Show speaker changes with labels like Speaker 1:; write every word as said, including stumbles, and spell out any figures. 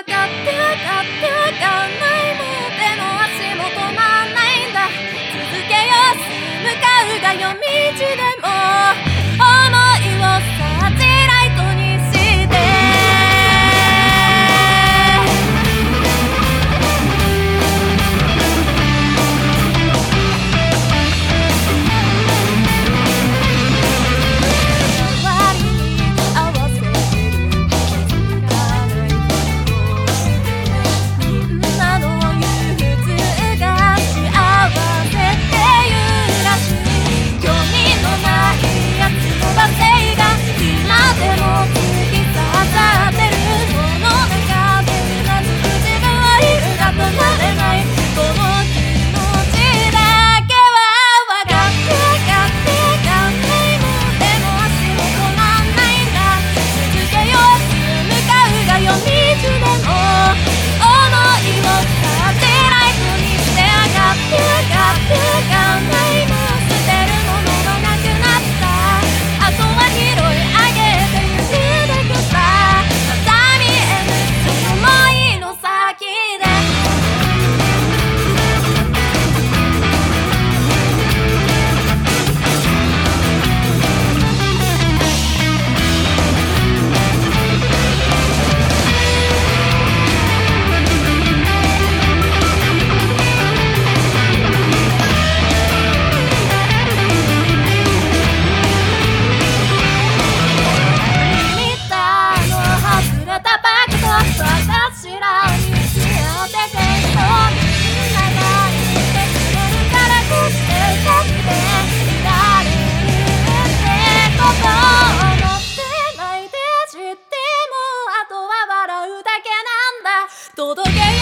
Speaker 1: ってかってかないもう手の足も止まんないんだ。続けよう向かうが夜道でも思いをサーチライトにして周りに合わせる気づかないみんなの憂鬱が幸せっていうらしい。興味のないやつの罵声が今でも突き刺さってる。その中でうなずく自分はいるが止まれない。この気持ちだけは分かってかってかないもう手も足も止まんないんだ。続けよう向かうが夜道でも思いをサーチライトにして上がってかってかないもう捨てるものがなくなった。あとは拾い上げてゆくだけさ。また見えぬその想いの先で見たの外れたバッグと私らに付き合っててみんなが言ってくれるからこうして歌っていられるってことを思ってないで知ってもあとは笑うだけなんだ。届け